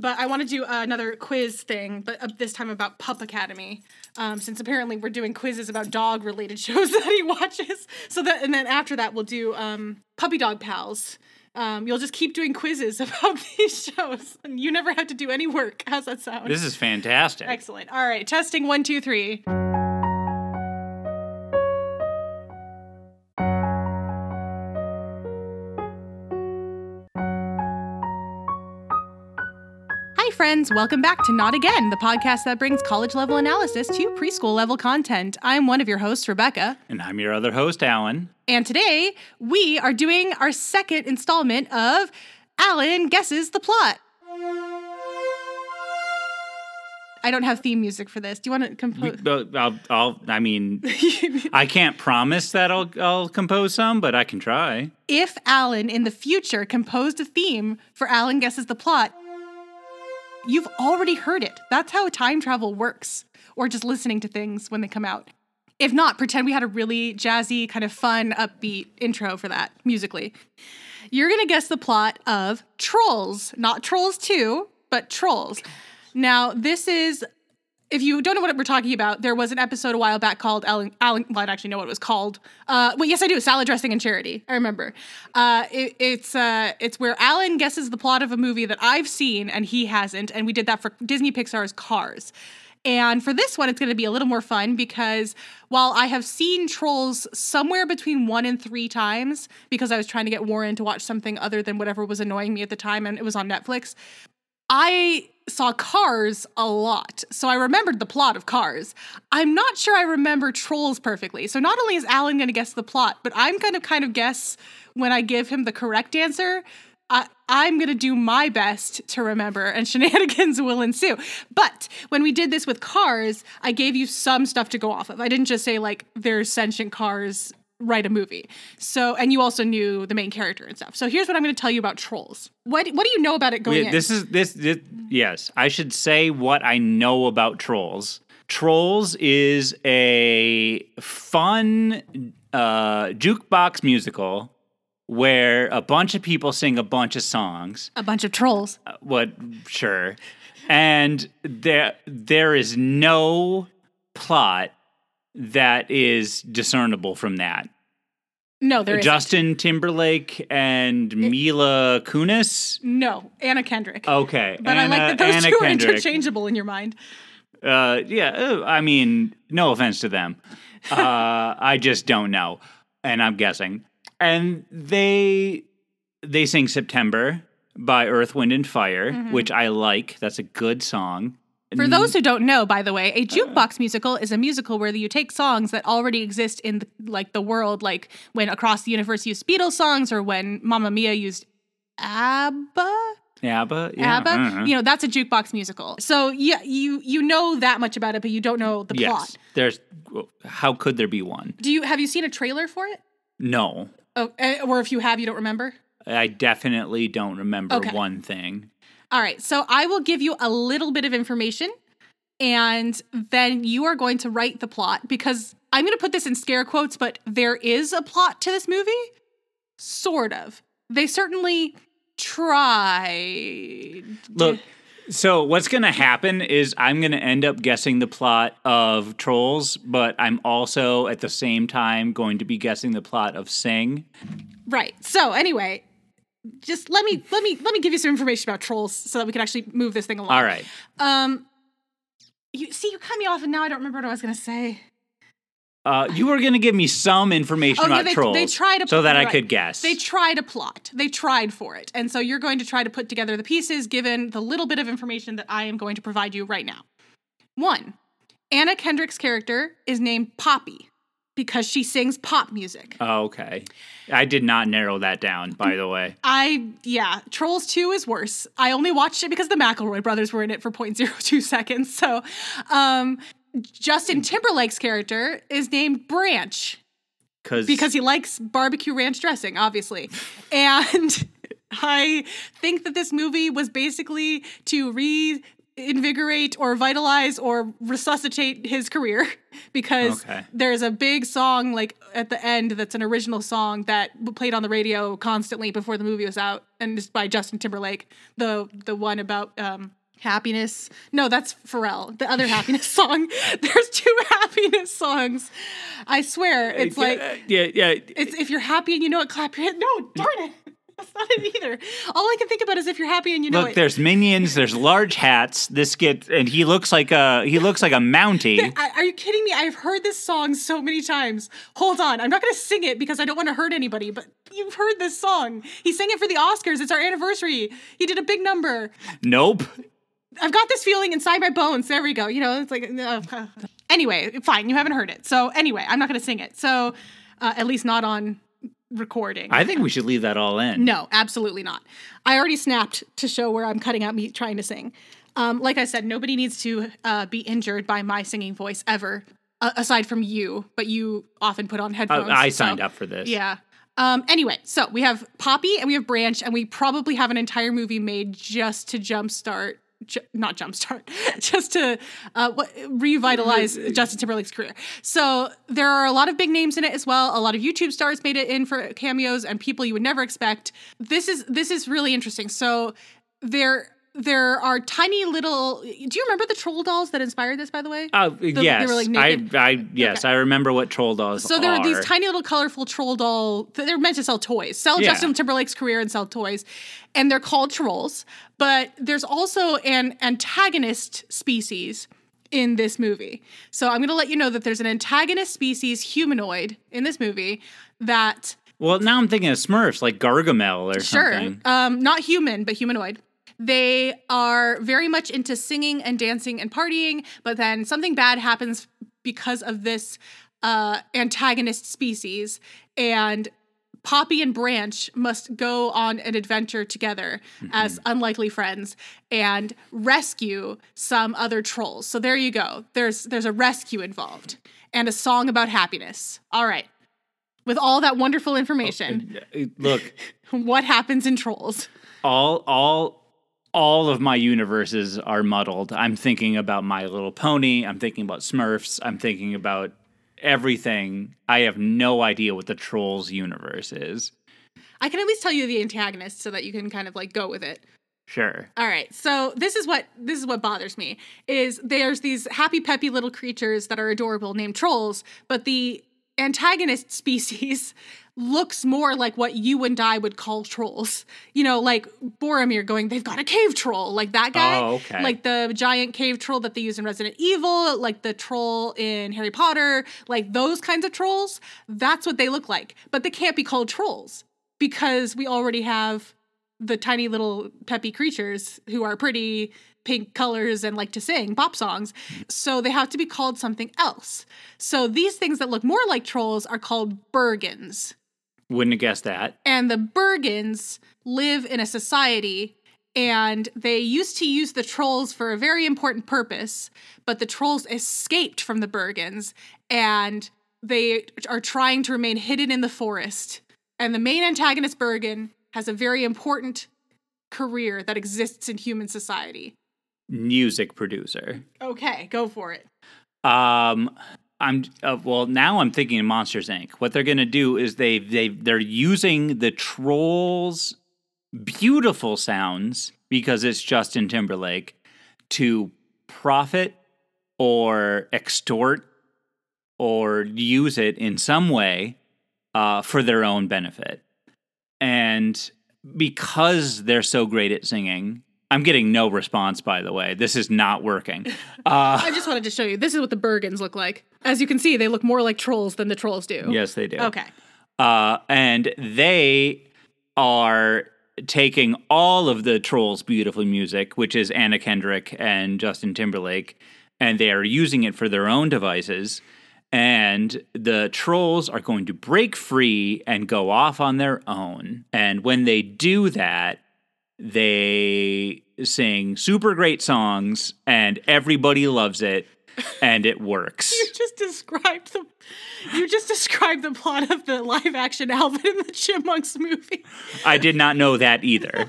But I want to do another quiz thing, but this time about Pup Academy, since apparently we're doing quizzes about dog-related shows that he watches. And then after that, we'll do Puppy Dog Pals. You'll just keep doing quizzes about these shows, and you never have to do any work. How's that sound? This is fantastic. Excellent. All right, testing 1, 2, 3. Hi, friends. Welcome back to Not Again, the podcast that brings college-level analysis to preschool-level content. I'm one of your hosts, Rebecca. And I'm your other host, Alan. And today, we are doing our second installment of Alan Guesses the Plot. I don't have theme music for this. Do you want to compose? I can't promise that I'll compose some, but I can try. If Alan in the future composed a theme for Alan Guesses the Plot, you've already heard it. That's how time travel works. Or just listening to things when they come out. If not, pretend we had a really jazzy, kind of fun, upbeat intro for that, musically. You're going to guess the plot of Trolls. Not Trolls 2, but Trolls. Now, this is, if you don't know what we're talking about, there was an episode a while back called well, I don't actually know what it was called. Yes, I do. Salad Dressing and Charity. I remember. It's where Alan guesses the plot of a movie that I've seen and he hasn't, and we did that for Disney Pixar's Cars. And for this one, it's going to be a little more fun because while I have seen Trolls somewhere between 1 and 3 times because I was trying to get Warren to watch something other than whatever was annoying me at the time and it was on Netflix, I saw Cars a lot. So I remembered the plot of Cars. I'm not sure I remember Trolls perfectly. So not only is Alan going to guess the plot, but I'm going to kind of guess when I give him the correct answer. I'm going to do my best to remember, and shenanigans will ensue. But when we did this with Cars, I gave you some stuff to go off of. I didn't just say, like, there's sentient cars, write a movie. So, and you also knew the main character and stuff. So here's what I'm going to tell you about Trolls. What do you know about it going in? Yes, I should say what I know about Trolls. Trolls is a fun jukebox musical where a bunch of people sing a bunch of songs. A bunch of trolls. Sure. And there is no plot that is discernible from that. No, there isn't. Justin Timberlake and Mila Kunis? No, Anna Kendrick. Okay. But I like that those two are interchangeable in your mind. I mean, no offense to them. I just don't know. And I'm guessing. And they sing September by Earth, Wind, and Fire, which I like. That's a good song. For those who don't know, by the way, a jukebox musical is a musical where you take songs that already exist in the world, like when Across the Universe used Beatles songs or when Mamma Mia used ABBA. ABBA? Yeah. ABBA? Mm-hmm. That's a jukebox musical. So yeah, you know that much about it, but you don't know the plot. How could there be one? Have you seen a trailer for it? No. Oh, or if you have, you don't remember? I definitely don't remember one thing. All right, so I will give you a little bit of information, and then you are going to write the plot, because I'm going to put this in scare quotes, but there is a plot to this movie? Sort of. They certainly tried. Look, so what's going to happen is I'm going to end up guessing the plot of Trolls, but I'm also at the same time going to be guessing the plot of Sing. Right. So anyway, just let me give you some information about Trolls so that we can actually move this thing along. All right. You cut me off and now I don't remember what I was going to say. You were going to give me some information about Trolls they tried so that I could guess. They tried a plot. They tried for it. And so you're going to try to put together the pieces given the little bit of information that I am going to provide you right now. 1, Anna Kendrick's character is named Poppy because she sings pop music. Oh, okay. I did not narrow that down, by the way. Trolls 2 is worse. I only watched it because the McElroy brothers were in it for 0.02 seconds. So, Justin Timberlake's character is named Branch. Because he likes barbecue ranch dressing, obviously. And I think that this movie was basically to invigorate or vitalize or resuscitate his career because there's a big song like at the end that's an original song that played on the radio constantly before the movie was out, and it's by Justin Timberlake, the one about happiness. No, that's Pharrell. The other happiness song. There's 2 happiness songs. I swear, it's like It's if you're happy and you know it, clap your hands. No, darn it. That's not it either. All I can think about is if you're happy and you know it. Look, there's minions, there's large hats. And he looks like a Mountie. Are you kidding me? I've heard this song so many times. Hold on, I'm not going to sing it because I don't want to hurt anybody. But you've heard this song. He sang it for the Oscars. It's our anniversary. He did a big number. Nope. I've got this feeling inside my bones. There we go. You know, it's like anyway. Fine, you haven't heard it. So anyway, I'm not going to sing it. So at least not on recording. I think we should leave that all in. No, absolutely not. I already snapped to show where I'm cutting out me trying to sing. Like I said, nobody needs to be injured by my singing voice ever, aside from you. But you often put on headphones. I signed up for this. Yeah. Anyway, so we have Poppy and we have Branch, and we probably have an entire movie made just to just to revitalize Justin Timberlake's career. So there are a lot of big names in it as well. A lot of YouTube stars made it in for cameos and people you would never expect. This is really interesting. So there are tiny little. Do you remember the troll dolls that inspired this? By the way, yes, they were like naked. I remember what troll dolls. So there are these tiny little colorful troll doll. They're meant to sell toys, Justin Timberlake's career and sell toys, and they're called trolls. But there's also an antagonist species in this movie. So I'm going to let you know that there's an antagonist species humanoid in this movie that. Well, now I'm thinking of Smurfs, like Gargamel or something. Sure, not human, but humanoid. They are very much into singing and dancing and partying, but then something bad happens because of this antagonist species, and Poppy and Branch must go on an adventure together as unlikely friends and rescue some other trolls. So there you go. There's a rescue involved and a song about happiness. All right. With all that wonderful information, look, what happens in Trolls? All of my universes are muddled. I'm thinking about My Little Pony. I'm thinking about Smurfs. I'm thinking about everything. I have no idea what the Trolls universe is. I can at least tell you the antagonist so that you can kind of like go with it. Sure. All right. So this is what bothers me is there's these happy peppy little creatures that are adorable named trolls, but the antagonist species looks more like what you and I would call trolls. You know, like Boromir going, they've got a cave troll, like that guy. Oh, okay. Like the giant cave troll that they use in Resident Evil, like the troll in Harry Potter, like those kinds of trolls. That's what they look like. But they can't be called trolls because we already have the tiny little peppy creatures who are pretty, pink colors and like to sing pop songs. So they have to be called something else. So these things that look more like trolls are called Bergens. Wouldn't have guessed that. And the Bergens live in a society, and they used to use the trolls for a very important purpose, but the trolls escaped from the Bergens, and they are trying to remain hidden in the forest. And the main antagonist, Bergen, has a very important career that exists in human society. Music producer. Okay, go for it. Now I'm thinking of Monsters, Inc. What they're going to do is they're using the trolls' beautiful sounds, because it's Justin Timberlake, to profit or extort or use it in some way for their own benefit. And because they're so great at singing, I'm getting no response, by the way. This is not working. I just wanted to show you. This is what the Bergens look like. As you can see, they look more like trolls than the trolls do. Yes, they do. Okay. And they are taking all of the trolls' beautiful music, which is Anna Kendrick and Justin Timberlake, and they are using it for their own devices. And the trolls are going to break free and go off on their own. And when they do that, they sing super great songs, and everybody loves it, and it works. You just described the plot of the live-action Alvin and the Chipmunks movie. I did not know that either.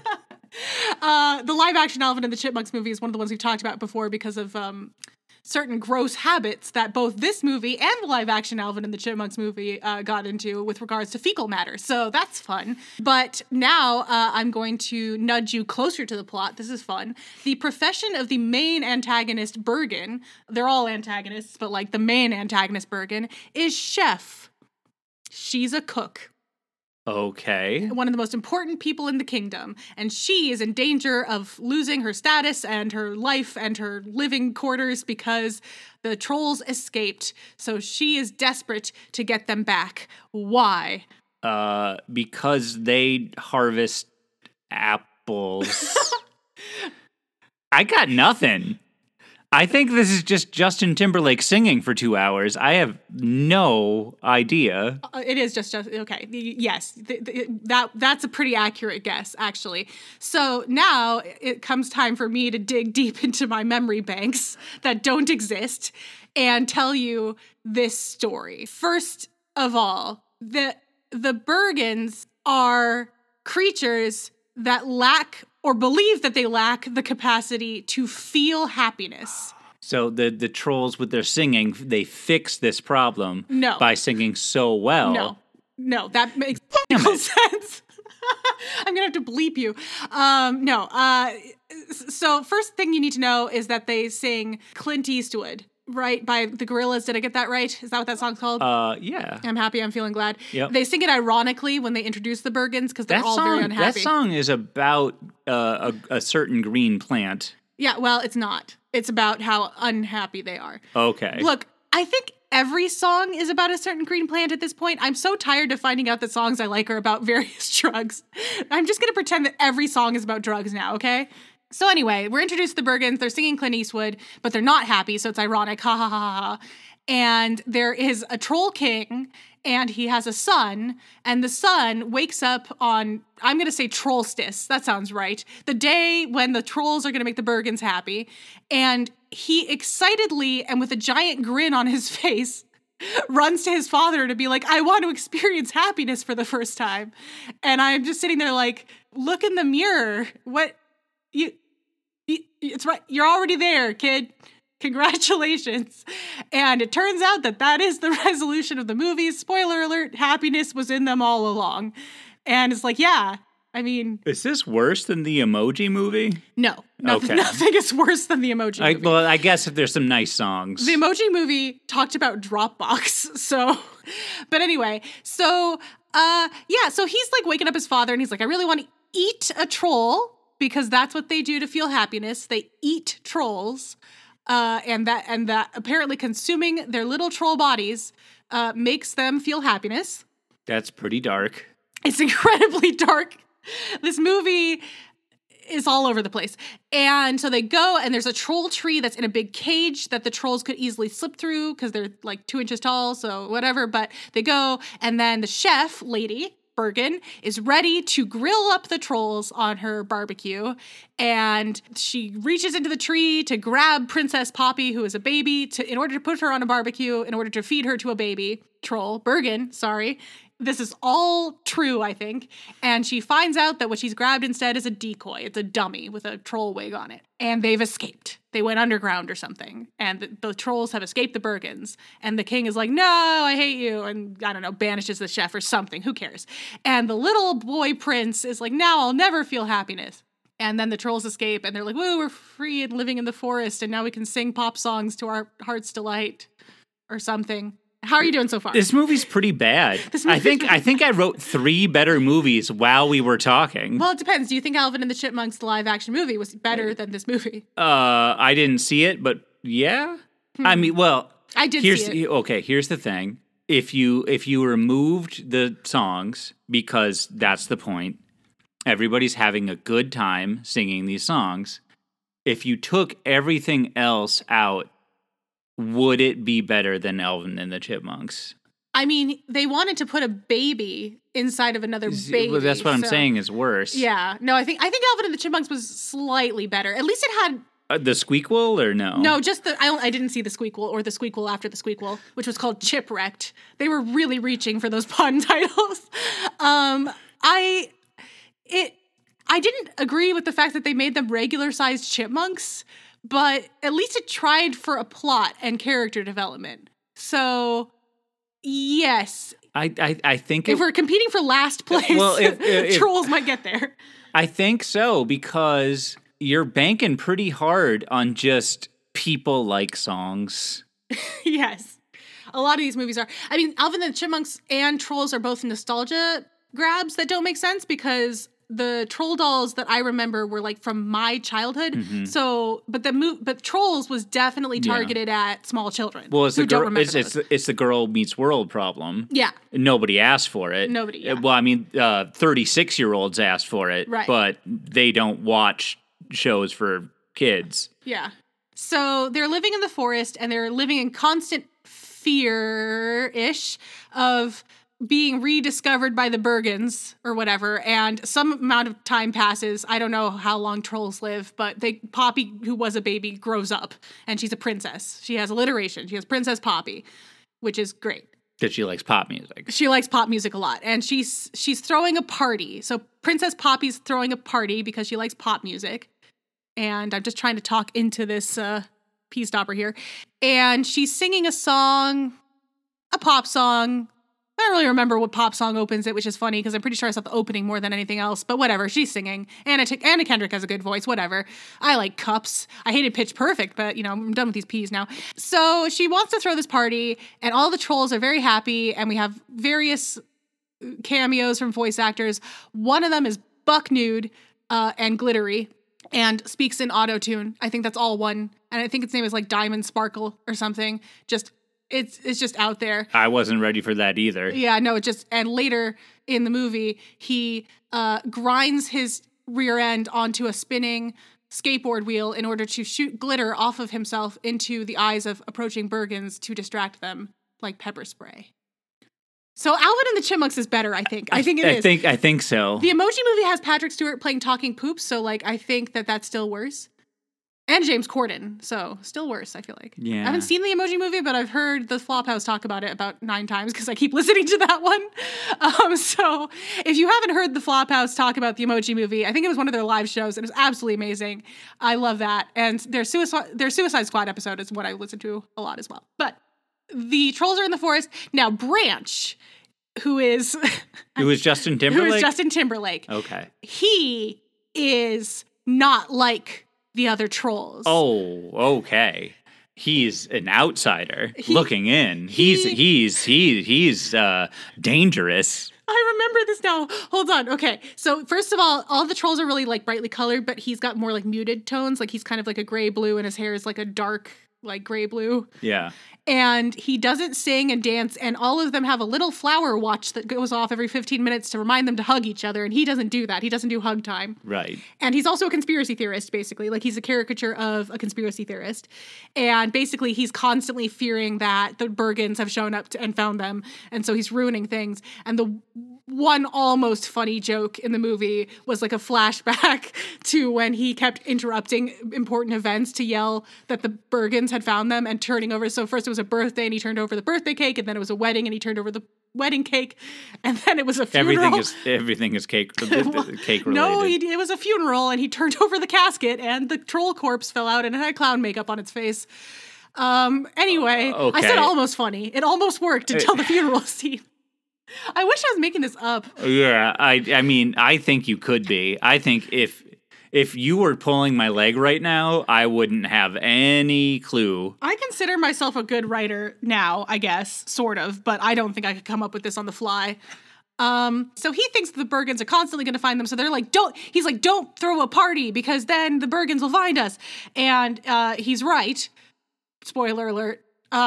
The live action Alvin and the Chipmunks movie is one of the ones we've talked about before because of certain gross habits that both this movie and the live action Alvin and the Chipmunks movie got into with regards to fecal matter. So that's fun. But now I'm going to nudge you closer to the plot. This is fun. The profession of the main antagonist, Bergen, they're all antagonists, but like the main antagonist, Bergen, is chef. She's a cook. Okay. One of the most important people in the kingdom. And she is in danger of losing her status and her life and her living quarters because the trolls escaped. So she is desperate to get them back. Why? Because they harvest apples. I got nothing. I think this is just Justin Timberlake singing for 2 hours. I have no idea. It is just okay. Yes, that's a pretty accurate guess, actually. So now it comes time for me to dig deep into my memory banks that don't exist and tell you this story. First of all, the Bergens are creatures that lack or believe that they lack the capacity to feel happiness. So the trolls with their singing, they fix this problem by singing so well. No, that makes no sense. I'm going to have to bleep you. So first thing you need to know is that they sing Clint Eastwood, right, by the Gorillaz. Did I get that right? Is that what that song's called? Yeah. I'm happy, I'm feeling glad. Yep. They sing it ironically when they introduce the Bergens because they're all very unhappy. That song is about a certain green plant. Yeah, well, it's not. It's about how unhappy they are. Okay. Look, I think every song is about a certain green plant at this point. I'm so tired of finding out that songs I like are about various drugs. I'm just going to pretend that every song is about drugs now, okay? So anyway, we're introduced to the Bergens. They're singing Clint Eastwood, but they're not happy, so it's ironic. Ha ha ha ha ha. And there is a troll king, and he has a son, and the son wakes up on, I'm going to say trollstice. That sounds right. The day when the trolls are going to make the Bergens happy. And he excitedly, and with a giant grin on his face, runs to his father to be like, I want to experience happiness for the first time. And I'm just sitting there like, look in the mirror. What? It's right. You're already there, kid. Congratulations. And it turns out that is the resolution of the movie. Spoiler alert, happiness was in them all along. And it's like, yeah, I mean... Is this worse than the Emoji Movie? No. Nothing is worse than the Emoji Movie. Well, I guess if there's some nice songs. The Emoji Movie talked about Dropbox, so... But anyway, so he's like waking up his father and he's like, I really want to eat a troll because that's what they do to feel happiness. They eat trolls. And that apparently consuming their little troll bodies makes them feel happiness. That's pretty dark. It's incredibly dark. This movie is all over the place. And so they go, and there's a troll tree that's in a big cage that the trolls could easily slip through because they're like 2 inches tall, so whatever. But they go, and then the chef lady, Bergen, is ready to grill up the trolls on her barbecue, and she reaches into the tree to grab Princess Poppy, who is a baby, in order to put her on a barbecue, in order to feed her to a baby troll. Bergen, sorry. This is all true, I think. And she finds out that what she's grabbed instead is a decoy. It's a dummy with a troll wig on it. And they've escaped. They went underground or something. And the trolls have escaped the Bergens. And the king is like, no, I hate you. And I don't know, banishes the chef or something. Who cares? And the little boy prince is like, now I'll never feel happiness. And then the trolls escape and they're like, woo, we're free and living in the forest. And now we can sing pop songs to our heart's delight or something. How are you doing so far? This movie's pretty bad. I think I wrote 3 better movies while we were talking. Well, it depends. Do you think Alvin and the Chipmunks, the live action movie, was better than this movie? I didn't see it, but yeah. I mean, well, I did see it. Okay, here's the thing. If you removed the songs, because that's the point, everybody's having a good time singing these songs. If you took everything else out, would it be better than Alvin and the Chipmunks? I mean, they wanted to put a baby inside of another baby. Well, that's what I'm saying is worse. Yeah. No, I think Alvin and the Chipmunks was slightly better. At least it had... the Squeakquel or no? No, just I didn't see the Squeakquel or the Squeakquel after the Squeakquel, which was called Chipwrecked. They were really reaching for those pun titles. I didn't agree with the fact that they made them regular-sized chipmunks, but at least it tried for a plot and character development. So, yes. I think if we're competing for last place, well, if Trolls might get there. I think so, because you're banking pretty hard on just people like songs. Yes. A lot of these movies are. I mean, Alvin and the Chipmunks and Trolls are both nostalgia grabs that don't make sense because the troll dolls that I remember were like from my childhood. Mm-hmm. So, but Trolls was definitely targeted at small children. Well, it's who the don't girl. remember It's the girl meets world problem. Yeah. Nobody asked for it. Nobody, yeah. Well, I mean, 36-year-olds asked for it, Right. but they don't watch shows for kids. Yeah. So they're living in the forest and they're living in constant fear-ish of being rediscovered by the Bergens or whatever, and some amount of time passes. I don't know how long trolls live, but Poppy, who was a baby, grows up, and she's a princess. She has alliteration. She has Princess Poppy, which is great. Because she likes pop music. She likes pop music a lot, and she's throwing a party. So Princess Poppy's throwing a party because she likes pop music, and I'm just trying to talk into this pea stopper here, and she's singing a song, a pop song. I don't really remember what pop song opens it, which is funny because I'm pretty sure I saw the opening more than anything else. But whatever, she's singing. Anna Kendrick has a good voice, whatever. I like Cups. I hated Pitch Perfect, but, I'm done with these peas now. So she wants to throw this party, and all the trolls are very happy, and we have various cameos from voice actors. One of them is buck nude and glittery and speaks in auto-tune. I think that's all one. And I think its name is like Diamond Sparkle or something. It's just out there. I wasn't ready for that either. Yeah, no, and later in the movie, he grinds his rear end onto a spinning skateboard wheel in order to shoot glitter off of himself into the eyes of approaching Bergens to distract them like pepper spray. So Alvin and the Chipmunks is better, I think. I think it is. I think so. The Emoji Movie has Patrick Stewart playing talking poops, so I think that's still worse. And James Corden, so still worse, I feel like. Yeah. I haven't seen the Emoji Movie, but I've heard the Flophouse talk about it about 9 times because I keep listening to that one. So if you haven't heard the Flophouse talk about the Emoji Movie, I think it was one of their live shows, and it was absolutely amazing. I love that. And their Suicide Squad episode is what I listen to a lot as well. But the trolls are in the forest. Now, Branch, who is... Who is Justin Timberlake? Who is Justin Timberlake. Okay. He is not like the other trolls. Oh, okay. He's an outsider looking in. He's dangerous. I remember this now. Hold on. Okay. So first of all the trolls are really brightly colored, but he's got more muted tones. He's kind of a gray blue and his hair is a dark gray blue. Yeah. And he doesn't sing and dance, and all of them have a little flower watch that goes off every 15 minutes to remind them to hug each other, and he doesn't do that. He doesn't do hug time. Right. And he's also a conspiracy theorist, basically. He's a caricature of a conspiracy theorist. And basically, he's constantly fearing that the Bergens have shown up and found them, and so he's ruining things. And the one almost funny joke in the movie was a flashback to when he kept interrupting important events to yell that the Bergens had found them and turning over. So first it was a birthday and he turned over the birthday cake, and then it was a wedding and he turned over the wedding cake, and then it was a funeral. Everything is cake cake related. No, it was a funeral and he turned over the casket and the troll corpse fell out and it had clown makeup on its face. Anyway, okay. I said almost funny. It almost worked until the funeral scene. I wish I was making this up. Yeah, I mean, I think you could be. I think if you were pulling my leg right now, I wouldn't have any clue. I consider myself a good writer now, I guess, sort of, but I don't think I could come up with this on the fly. So he thinks the Bergens are constantly going to find them. So they're don't throw a party because then the Bergens will find us. And he's right. Spoiler alert.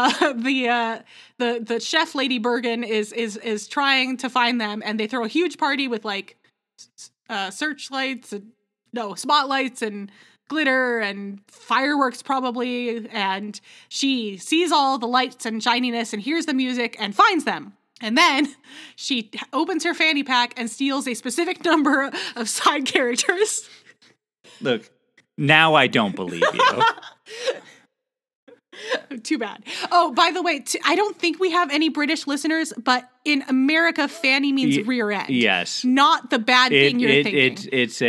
The chef Lady Bergen is trying to find them, and they throw a huge party with searchlights and spotlights and glitter and fireworks probably, and she sees all the lights and shininess and hears the music and finds them. And then she opens her fanny pack and steals a specific number of side characters. Look, now I don't believe you. Too bad. Oh, by the way, I don't think we have any British listeners, but in America, fanny means rear end. Yes. Not the bad thing you're thinking. It's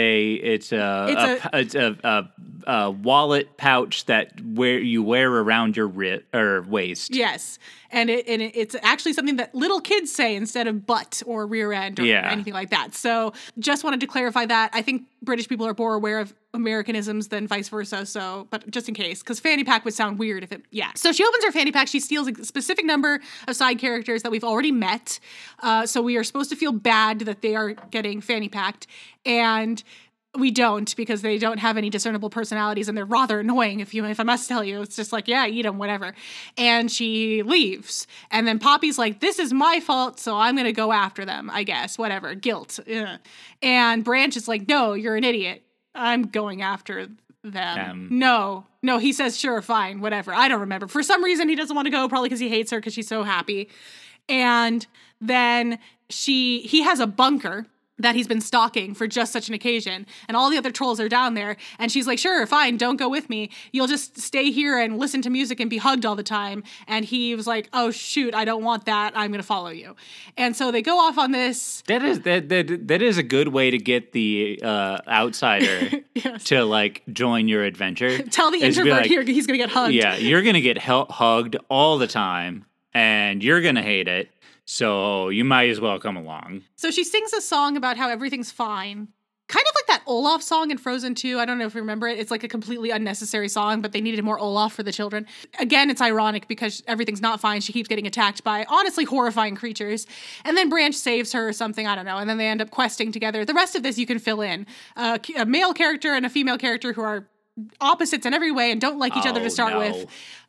a wallet pouch that you wear around your waist. Yes. And it's actually something that little kids say instead of butt or rear end or anything like that. So just wanted to clarify that. I think British people are more aware of Americanisms than vice versa. So, but just in case, because fanny pack would sound weird if it, So she opens her fanny pack. She steals a specific number of side characters that we've already met. So we are supposed to feel bad that they are getting fanny packed. And we don't, because they don't have any discernible personalities and they're rather annoying if I must tell you. It's just like, yeah, eat them, whatever. And she leaves. And then Poppy's like, this is my fault, so I'm going to go after them, I guess. Whatever. Guilt. Ugh. And Branch is like, no, you're an idiot. I'm going after them. No, he says, sure, fine, whatever. I don't remember. For some reason, he doesn't want to go, probably because he hates her because she's so happy. And then he has a bunker that he's been stalking for just such an occasion. And all the other trolls are down there. And she's like, sure, fine, don't go with me. You'll just stay here and listen to music and be hugged all the time. And he was like, oh, shoot, I don't want that. I'm going to follow you. And so they go off on this. That is a good way to get the outsider to like join your adventure. Tell the introvert here he's going to get hugged. Yeah, you're going to get hugged all the time. And you're going to hate it. So you might as well come along. So she sings a song about how everything's fine. Kind of like that Olaf song in Frozen 2. I don't know if you remember it. It's like a completely unnecessary song, but they needed more Olaf for the children. Again, it's ironic because everything's not fine. She keeps getting attacked by honestly horrifying creatures. And then Branch saves her or something. I don't know. And then they end up questing together. The rest of this you can fill in. A male character and a female character who are opposites in every way and don't like each other to start with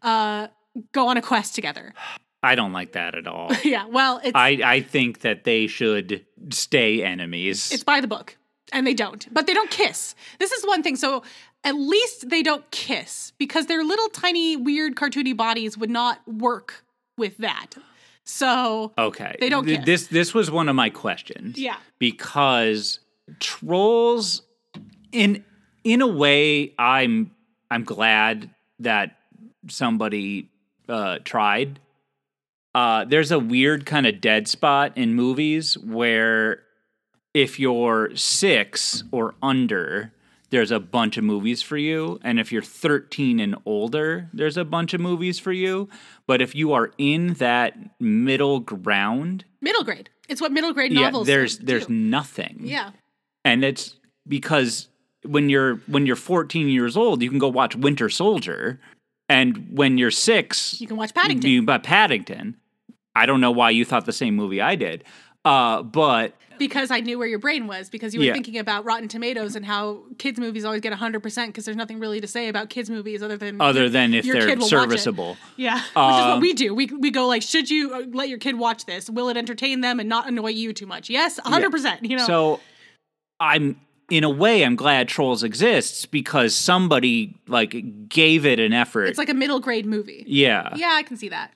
go on a quest together. I don't like that at all. Yeah, well, it's... I think that they should stay enemies. It's by the book, and they don't. But they don't kiss. This is one thing. So at least they don't kiss, because their little tiny, weird, cartoony bodies would not work with that. So okay, they don't kiss. This was one of my questions. Yeah. Because trolls, in a way, I'm glad that somebody tried. There's a weird kind of dead spot in movies where if you're 6 or under, there's a bunch of movies for you. And if you're 13 and older, there's a bunch of movies for you. But if you are in that middle ground... Middle grade. It's what middle grade novels there's nothing. Yeah. And it's because when you're 14 years old, you can go watch Winter Soldier. And when you're 6... You can watch Paddington. You can watch Paddington. I don't know why you thought the same movie I did, but... Because I knew where your brain was, because you were thinking about Rotten Tomatoes and how kids' movies always get 100% because there's nothing really to say about kids' movies other than if they're serviceable. Yeah, which is what we do. We go like, should you let your kid watch this? Will it entertain them and not annoy you too much? Yes, 100%. You know. So in a way, I'm glad Trolls exists because somebody like gave it an effort. It's like a middle grade movie. Yeah. Yeah, I can see that.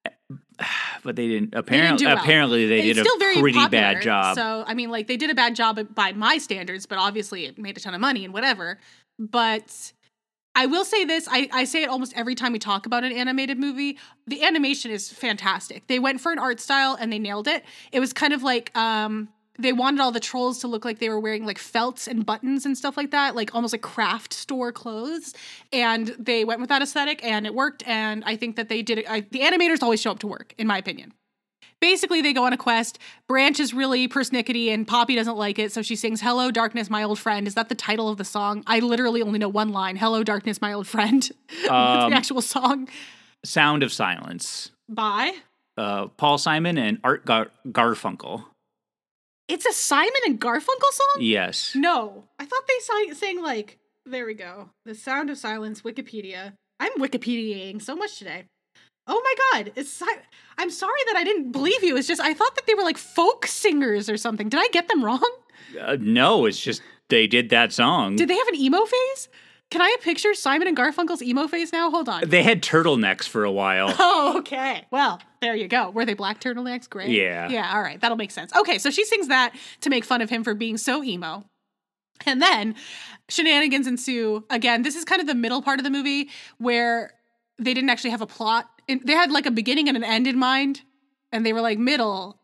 But they didn't. Apparently, they did a pretty bad job. So, I mean, like, they did a bad job by my standards, but obviously it made a ton of money and whatever. But I will say this. I say it almost every time we talk about an animated movie. The animation is fantastic. They went for an art style and they nailed it. It was kind of like... they wanted all the trolls to look like they were wearing like felts and buttons and stuff like that, like almost like craft store clothes. And they went with that aesthetic and it worked. And I think that they did it. The animators always show up to work, in my opinion. Basically, they go on a quest. Branch is really persnickety and Poppy doesn't like it. So she sings, "Hello, Darkness, my old friend." Is that the title of the song? I literally only know one line. "Hello, Darkness, my old friend." That's the actual song. Sound of Silence. By? Paul Simon and Art Garfunkel. It's a Simon and Garfunkel song? Yes. No. I thought they sang like, there we go. The Sound of Silence, Wikipedia. I'm Wikipediaing so much today. Oh my God. I'm sorry that I didn't believe you. It's just, I thought that they were like folk singers or something. Did I get them wrong? No, it's just they did that song. Did they have an emo phase? Can I picture Simon and Garfunkel's emo phase now? Hold on. They had turtlenecks for a while. Oh, okay. Well, there you go. Were they black turtlenecks? Great. Yeah. Yeah, all right. That'll make sense. Okay, so she sings that to make fun of him for being so emo. And then shenanigans ensue. Again, this is kind of the middle part of the movie where they didn't actually have a plot. They had like a beginning and an end in mind. And they were like, middle.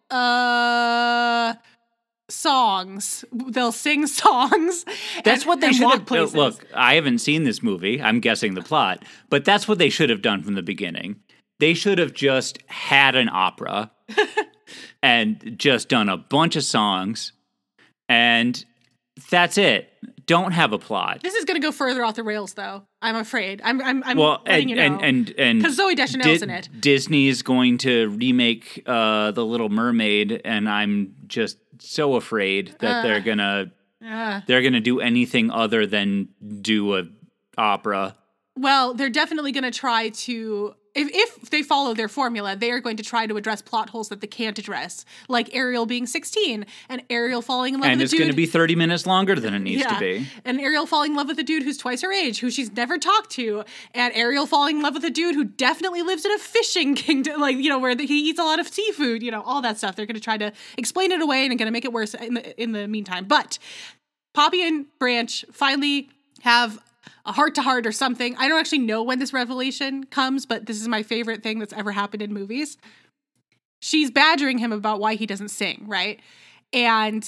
songs. They'll sing songs. That's what they should have. Places. Look, I haven't seen this movie. I'm guessing the plot, but that's what they should have done from the beginning. They should have just had an opera and just done a bunch of songs, and that's it. Don't have a plot. This is going to go further off the rails, though. I'm afraid. I'm well, letting you know. and because Zooey Deschanel's in it. Disney is going to remake The Little Mermaid, and I'm just so afraid that they're gonna do anything other than do a opera. Well, they're definitely going to try to. If they follow their formula, they are going to try to address plot holes that they can't address, like Ariel being 16 and Ariel falling in love with a dude. And it's going to be 30 minutes longer than it needs to be. And Ariel falling in love with a dude who's twice her age, who she's never talked to. And Ariel falling in love with a dude who definitely lives in a fishing kingdom, like, where he eats a lot of seafood, all that stuff. They're going to try to explain it away and going to make it worse in the meantime. But Poppy and Branch finally have a heart-to-heart or something. I don't actually know when this revelation comes, but this is my favorite thing that's ever happened in movies. She's badgering him about why he doesn't sing, right? And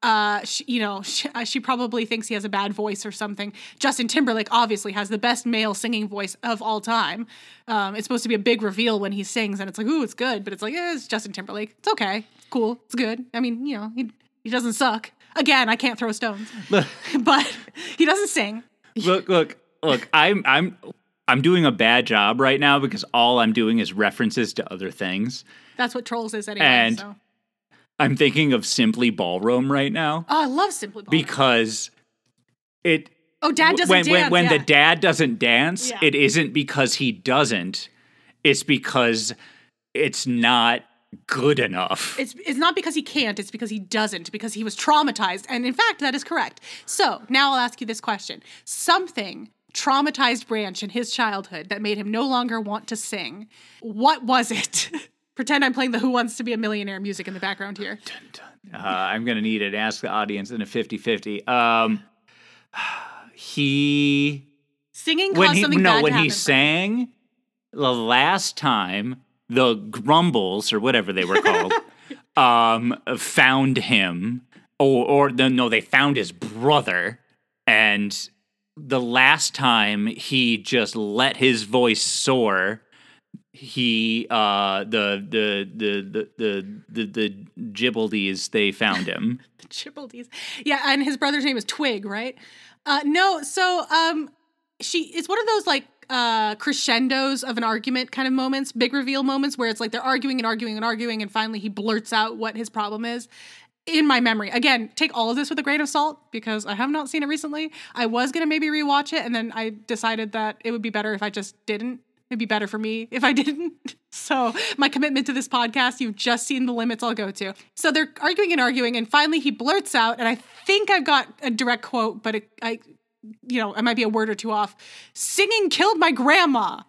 she probably thinks he has a bad voice or something. Justin Timberlake obviously has the best male singing voice of all time. It's supposed to be a big reveal when he sings, and it's like, ooh, it's good, but it's like, it's Justin Timberlake. It's okay. It's cool. It's good. I mean, he doesn't suck. Again, I can't throw stones, but he doesn't sing. Look! I'm doing a bad job right now because all I'm doing is references to other things. That's what Trolls is anyway. And I'm thinking of Simply Ballroom right now. Oh, I love Simply Ballroom because it. Oh, Dad doesn't dance. When the dad doesn't dance, it isn't because he doesn't. It's because it's not good enough. It's not because he can't, it's because he doesn't, because he was traumatized. And in fact, that is correct. So now I'll ask you this question. Something traumatized Branch in his childhood that made him no longer want to sing. What was it? Pretend I'm playing the Who Wants to Be a Millionaire music in the background here. I'm going to need it. Ask the audience in a 50-50. Singing caused something bad to happen. When he sang the last time, the Grumbles, or whatever they were called, found him, they found his brother, and the last time he just let his voice soar, the Gibbaldies, they found him. The Gibbaldies. Yeah, and his brother's name is Twig, right? It's one of those, like, crescendos of an argument kind of moments, big reveal moments where it's like they're arguing and arguing and arguing, and finally he blurts out what his problem is. In my memory, again, take all of this with a grain of salt because I have not seen it recently. I was going to maybe rewatch it, and then I decided that it would be better if I just didn't. It'd be better for me if I didn't. So my commitment to this podcast, you've just seen the limits I'll go to. So they're arguing and arguing, and finally he blurts out, and I think I've got a direct quote, but I might be a word or two off. Singing killed my grandma.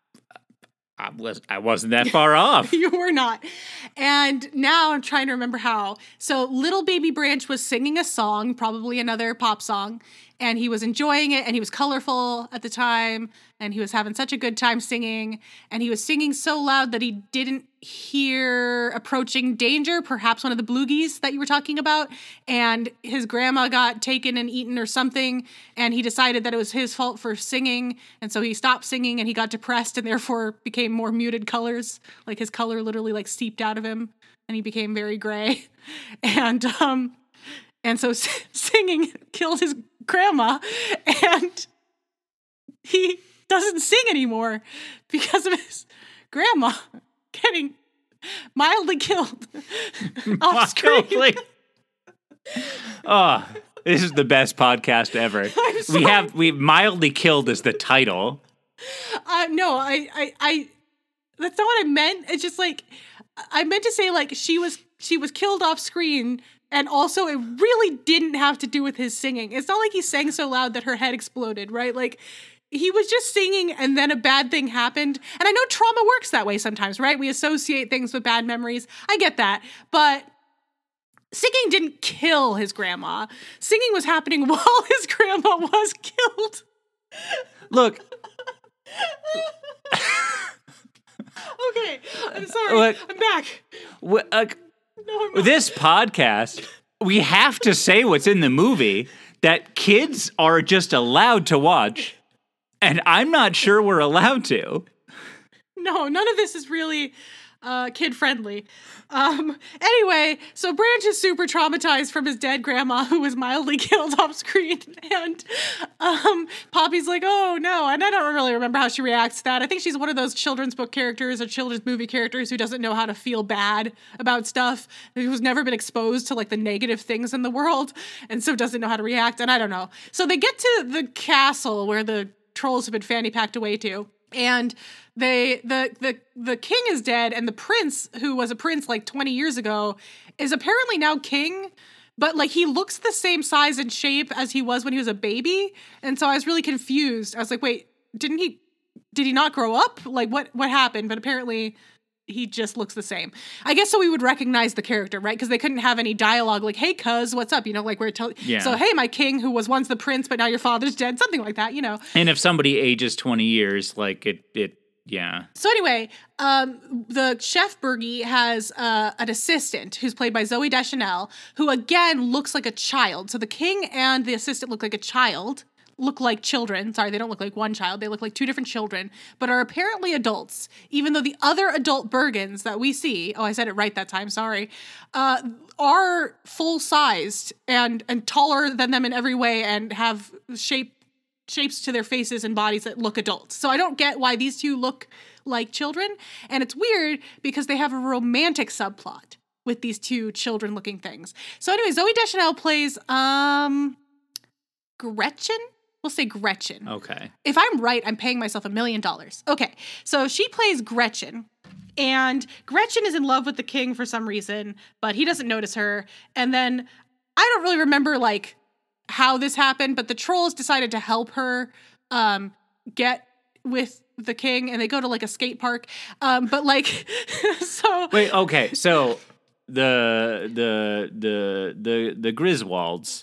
I wasn't that far off. You were not. And now I'm trying to remember how. So little baby Branch was singing a song, probably another pop song, and he was enjoying it, and he was colorful at the time, and he was having such a good time singing, and he was singing so loud that he didn't hear approaching danger, perhaps one of the bloogies that you were talking about, and his grandma got taken and eaten or something, and he decided that it was his fault for singing, and so he stopped singing, and he got depressed, and therefore became more muted colors, like his color literally like seeped out of him, and he became very gray, and so singing killed his grandma, and he doesn't sing anymore because of his grandma getting mildly killed off screen. Oh, this is the best podcast ever. We mildly killed as the title. No, I that's not what I meant. It's just like I meant to say like she was killed off screen. And also, it really didn't have to do with his singing. It's not like he sang so loud that her head exploded, right? Like, he was just singing and then a bad thing happened. And I know trauma works that way sometimes, right? We associate things with bad memories. I get that. But singing didn't kill his grandma. Singing was happening while his grandma was killed. Look. Okay, I'm sorry. I'm back. This podcast, we have to say what's in the movie that kids are just allowed to watch, and I'm not sure we're allowed to. No, none of this is really kid-friendly. Anyway, so Branch is super traumatized from his dead grandma who was mildly killed off screen. And Poppy's like, oh no. And I don't really remember how she reacts to that. I think she's one of those children's book characters or children's movie characters who doesn't know how to feel bad about stuff, who's never been exposed to like the negative things in the world, and so doesn't know how to react. And I don't know. So they get to the castle where the trolls have been fanny packed away to. And the king is dead, and the prince, who was a prince like 20 years ago, is apparently now king, but like he looks the same size and shape as he was when he was a baby. And so I was really confused. I was like, wait, did he not grow up? Like what happened? But apparently he just looks the same. I guess so we would recognize the character, right? Because they couldn't have any dialogue like, hey, cuz, what's up? You know, like so, hey, my king who was once the prince, but now your father's dead, something like that, you know. And if somebody ages 20 years, like it yeah. So anyway, the chef Bergie has an assistant who's played by Zooey Deschanel, who again looks like a child. So the king and the assistant look like children. Sorry, they don't look like one child. They look like two different children, but are apparently adults, even though the other adult Bergens that we see, I said it right that time, sorry, are full-sized and taller than them in every way and have shapes to their faces and bodies that look adults. So I don't get why these two look like children. And it's weird because they have a romantic subplot with these two children-looking things. So anyway, Zooey Deschanel plays Gretchen? We'll say Gretchen. Okay. If I'm right, I'm paying myself $1 million. Okay. So she plays Gretchen. And Gretchen is in love with the king for some reason, but he doesn't notice her. And then I don't really remember like how this happened, but the trolls decided to help her get with the king, and they go to like a skate park. But like so wait, okay. So the Griswolds,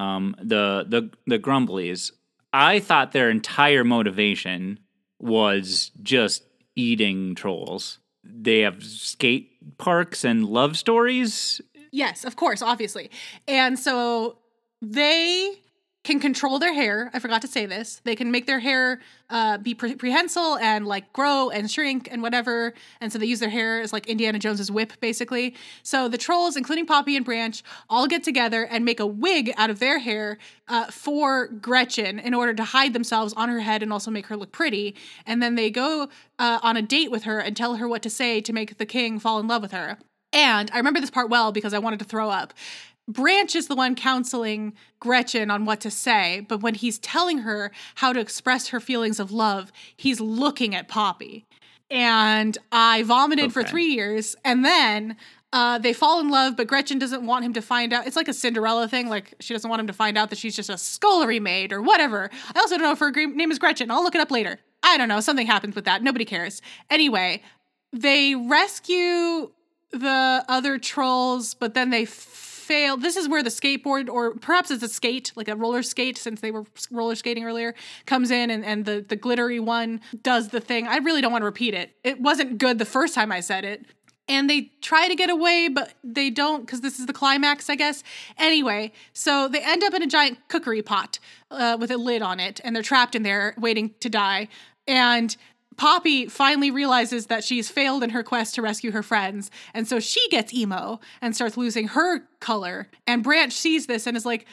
the Grumblies, I thought their entire motivation was just eating trolls. They have skate parks and love stories. Yes, of course, obviously. And so they can control their hair. I forgot to say this. They can make their hair be prehensile and like grow and shrink and whatever. And so they use their hair as like Indiana Jones's whip, basically. So the trolls, including Poppy and Branch, all get together and make a wig out of their hair for Gretchen in order to hide themselves on her head and also make her look pretty. And then they go on a date with her and tell her what to say to make the king fall in love with her. And I remember this part well because I wanted to throw up. Branch is the one counseling Gretchen on what to say, but when he's telling her how to express her feelings of love, he's looking at Poppy. And I vomited for 3 years, and then they fall in love, but Gretchen doesn't want him to find out. It's like a Cinderella thing, like she doesn't want him to find out that she's just a scullery maid or whatever. I also don't know if her name is Gretchen. I'll look it up later. I don't know. Something happens with that. Nobody cares. Anyway, they rescue the other trolls, but then they fail. This is where the skateboard, or perhaps it's a skate, like a roller skate, since they were roller skating earlier, comes in and the glittery one does the thing. I really don't want to repeat it. It wasn't good the first time I said it. And they try to get away, but they don't because this is the climax, I guess. Anyway, so they end up in a giant cookery pot with a lid on it, and they're trapped in there waiting to die. And Poppy finally realizes that she's failed in her quest to rescue her friends, and so she gets emo and starts losing her color. And Branch sees this and is like,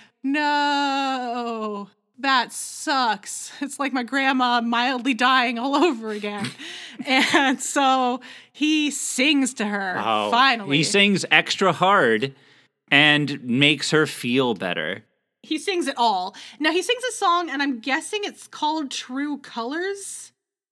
no, that sucks. It's like my grandma mildly dying all over again. And so he sings to her, finally. He sings extra hard and makes her feel better. He sings it all. Now, he sings a song, and I'm guessing it's called True Colors.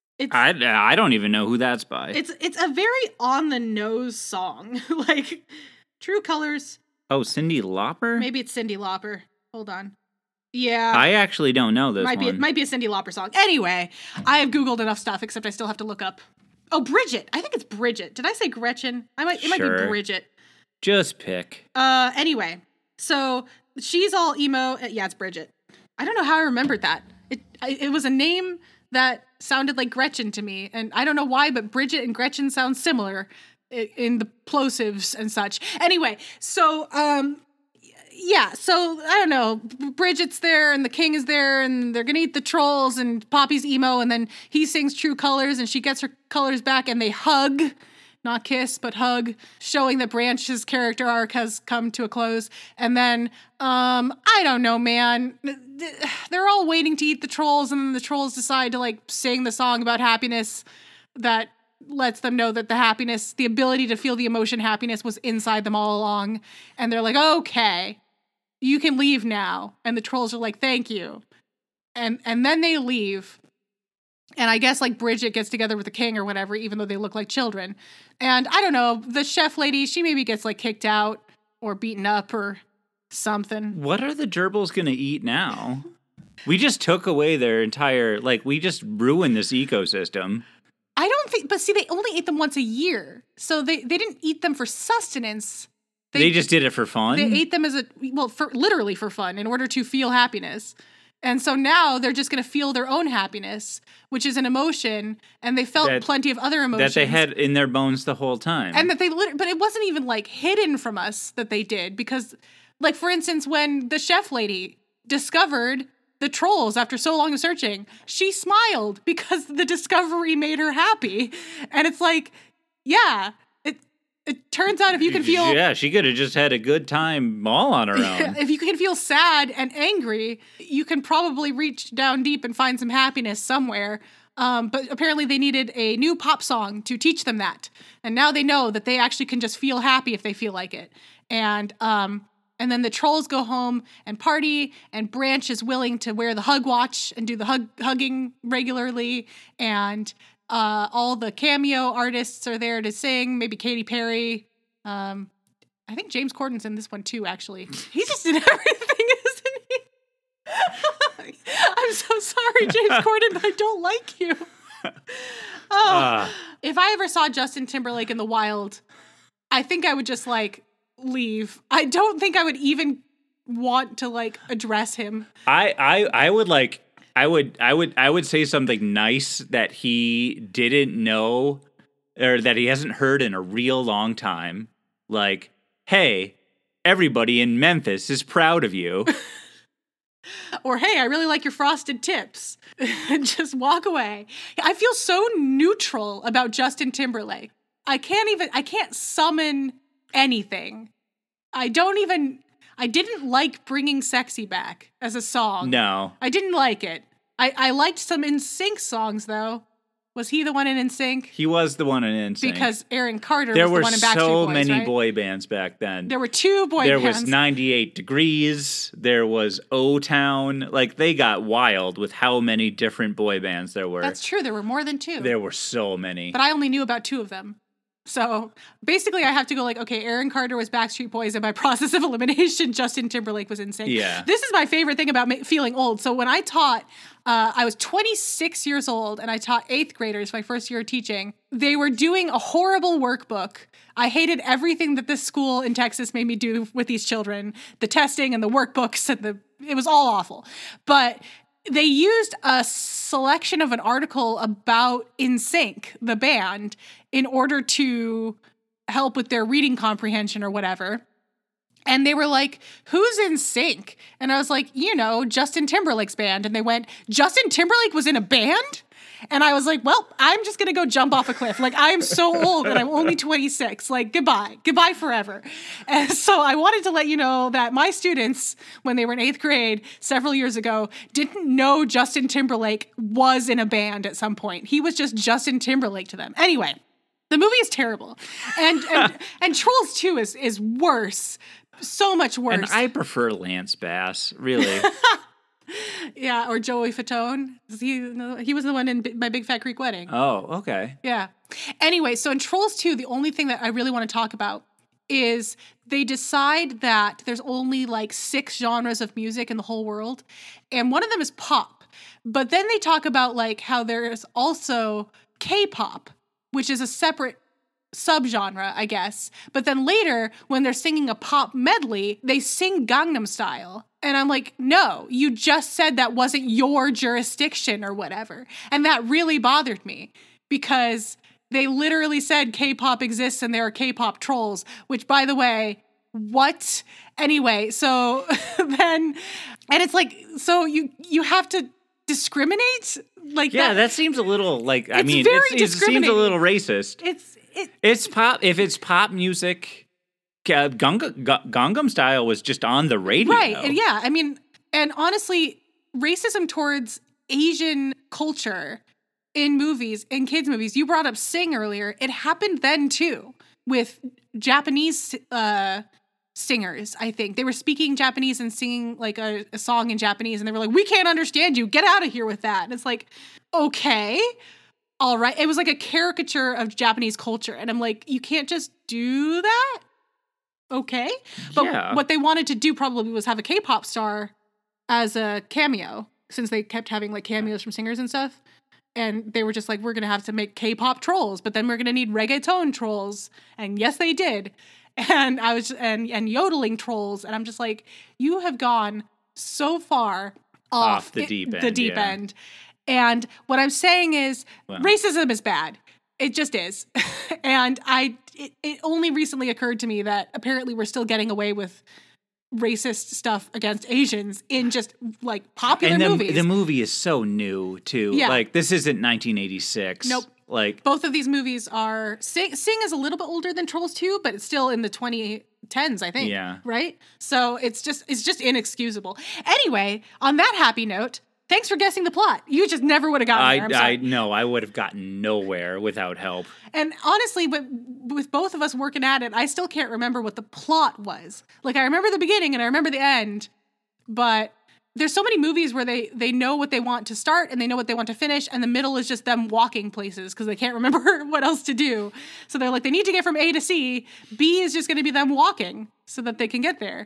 I don't even know who that's by. It's a very on-the-nose song. Like, True Colors. Oh, Cyndi Lauper? Maybe it's Cyndi Lauper. Hold on. Yeah. I actually don't know this one. It might be a Cyndi Lauper song. Anyway, I have Googled enough stuff, except I still have to look up. Oh, Bridget. I think it's Bridget. Did I say Gretchen? It might be Bridget. Just pick. Anyway, so she's all emo. Yeah, it's Bridget. I don't know how I remembered that. It was a name that sounded like Gretchen to me, and I don't know why, but Bridget and Gretchen sound similar. in the plosives and such. Anyway, so so I don't know. Bridget's there and the king is there and they're gonna eat the trolls and Poppy's emo and then he sings True Colors and she gets her colors back and they hug. Not kiss, but hug, showing that Branch's character arc has come to a close. And then, I don't know, man. They're all waiting to eat the trolls, and then the trolls decide to, like, sing the song about happiness that lets them know that the ability to feel the emotion happiness was inside them all along. And they're like, okay, you can leave now. And the trolls are like, thank you. And then they leave. And I guess, like, Bridget gets together with the king or whatever, even though they look like children. And I don't know, the chef lady, she maybe gets, like, kicked out or beaten up or something. What are the gerbils going to eat now? We just took away their entire, like, we just ruined this ecosystem. I don't think, but see, they only ate them once a year. So they didn't eat them for sustenance. They just did it for fun? They ate them literally for fun, in order to feel happiness. And so now they're just going to feel their own happiness, which is an emotion, and they felt plenty of other emotions. That they had in their bones the whole time. And that but it wasn't even, like, hidden from us that they did, because, like, for instance, when the chef lady discovered the trolls after so long of searching, she smiled because the discovery made her happy. And it's like, yeah, it turns out if you can feel... Yeah, she could have just had a good time all on her own. If you can feel sad and angry, you can probably reach down deep and find some happiness somewhere. But apparently they needed a new pop song to teach them that. And now they know that they actually can just feel happy if they feel like it. And then the trolls go home and party, and Branch is willing to wear the hug watch and do the hugging regularly. And... all the cameo artists are there to sing. Maybe Katy Perry. I think James Corden's in this one too, actually. He's just in everything, isn't he? I'm so sorry, James Corden, but I don't like you. If I ever saw Justin Timberlake in the wild, I think I would just, like, leave. I don't think I would even want to, like, address him. I would, like... I would say something nice that he didn't know or that he hasn't heard in a real long time. Like, hey, everybody in Memphis is proud of you. Or, hey, I really like your frosted tips. And just walk away. I feel so neutral about Justin Timberlake. I can't summon anything. I didn't like Bringing Sexy back as a song. No. I didn't like it. I liked some NSYNC songs, though. Was he the one in NSYNC? He was the one in NSYNC. Because Aaron Carter was the one in Backstreet Boys, right? There were so many boy bands back then. There were two boy bands. There was 98 Degrees. There was O-Town. Like, they got wild with how many different boy bands there were. That's true. There were more than two. There were so many. But I only knew about two of them. So basically I have to go like, okay, Aaron Carter was Backstreet Boys, and by process of elimination, Justin Timberlake was NSYNC. Yeah. This is my favorite thing about feeling old. So when I taught, I was 26 years old, and I taught 8th graders my first year of teaching. They were doing a horrible workbook. I hated everything that this school in Texas made me do with these children. The testing and the workbooks, and it was all awful. But they used a selection of an article about NSYNC, the band, in order to help with their reading comprehension or whatever. And they were like, who's NSYNC? And I was like, Justin Timberlake's band. And they went, Justin Timberlake was in a band? And I was like, well, I'm just going to go jump off a cliff. Like, I am so old and I'm only 26. Like, goodbye forever. And so I wanted to let you know that my students, when they were in 8th grade several years ago, didn't know Justin Timberlake was in a band at some point. He was just Justin Timberlake to them. Anyway, the movie is terrible. And Trolls 2 is worse. So much worse. And I prefer Lance Bass, really. Yeah, or Joey Fatone. He was the one in My Big Fat Greek Wedding. Oh, okay. Yeah. Anyway, so in Trolls 2, the only thing that I really want to talk about is they decide that there's only like 6 genres of music in the whole world, and one of them is pop. But then they talk about like how there's also K-pop, which is a separate subgenre, I guess. But then later, when they're singing a pop medley, they sing Gangnam Style. And I'm like, no, you just said that wasn't your jurisdiction or whatever. And that really bothered me because they literally said K-pop exists and there are K-pop trolls, which, by the way, what? Anyway, so then, and it's like, so you have to discriminate? Like, Yeah, that seems a little like, I It's mean, very it seems a discriminating. little racist. It's Pop. If it's pop music, Gangnam Style was just on the radio. right. And yeah, I mean, and honestly, racism towards Asian culture in movies, in kids' movies, you brought up Sing earlier. It happened then too with Japanese singers, I think. They were speaking Japanese and singing like a song in Japanese, and they were like, we can't understand you. Get out of here with that. And it's like, okay, all right. It was like a caricature of Japanese culture. And I'm like, you can't just do that? Okay. But Yeah. what they wanted to do probably was have a K-pop star as a cameo, since they kept having like cameos from singers and stuff. And they were just like, we're going to have to make K-pop trolls, but then we're going to need reggaeton trolls. And yes, they did. And I was, and yodeling trolls. And I'm just like, you have gone so far off the deep end. The deep yeah. end. And what I'm saying is racism is bad. It just is. And it only recently occurred to me that apparently we're still getting away with racist stuff against Asians in just like popular movies. The movie is so new too. Yeah. Like this isn't 1986. Nope. Like both of these movies are Sing is a little bit older than Trolls 2, but it's still in the 2010s, I think. Yeah. Right? So it's just inexcusable. Anyway, on that happy note, thanks for guessing the plot. You just never would have gotten there. I'm sorry. I would have gotten nowhere without help. And honestly, but with both of us working at it, I still can't remember what the plot was. Like, I remember the beginning and I remember the end, but there's so many movies where they know what they want to start and they know what they want to finish, and the middle is just them walking places because they can't remember what else to do. So they're like, they need to get from A to C. B is just going to be them walking so that they can get there.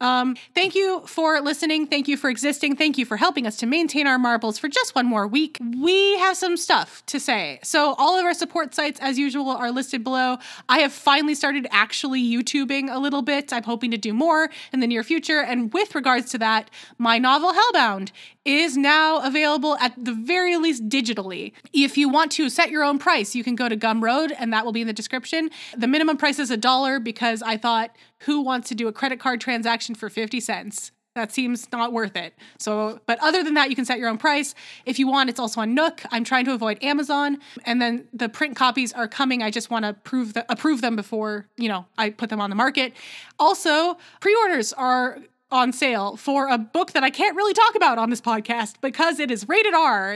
Thank you for listening. Thank you for existing. Thank you for helping us to maintain our marbles for just one more week. We have some stuff to say. So all of our support sites, as usual, are listed below. I have finally started actually YouTubing a little bit. I'm hoping to do more in the near future. And with regards to that, my novel Hellbound is now available at the very least digitally. If you want to set your own price, you can go to Gumroad, and that will be in the description. The minimum price is $1 because I thought, who wants to do a credit card transaction for 50 cents? That seems not worth it. So, but other than that, you can set your own price. If you want, it's also on Nook. I'm trying to avoid Amazon. And then the print copies are coming. I just want to approve them before, I put them on the market. Also, pre-orders are on sale for a book that I can't really talk about on this podcast because it is rated R.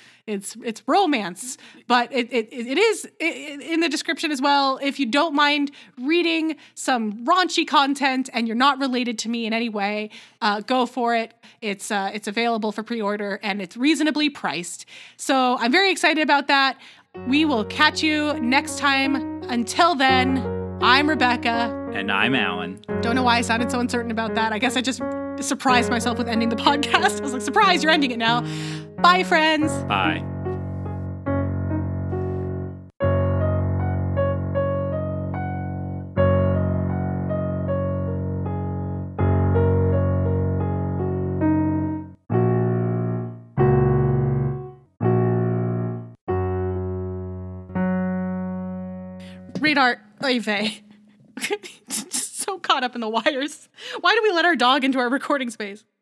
It's romance, but it is in the description as well. If you don't mind reading some raunchy content and you're not related to me in any way, go for it. It's available for pre-order and it's reasonably priced. So I'm very excited about that. We will catch you next time. Until then, I'm Rebecca. And I'm Alan. Don't know why I sounded so uncertain about that. I guess I just surprised myself with ending the podcast. I was like, surprise, you're ending it now. Bye, friends. Bye. Radar, oy vey. Just so caught up in the wires. Why do we let our dog into our recording space?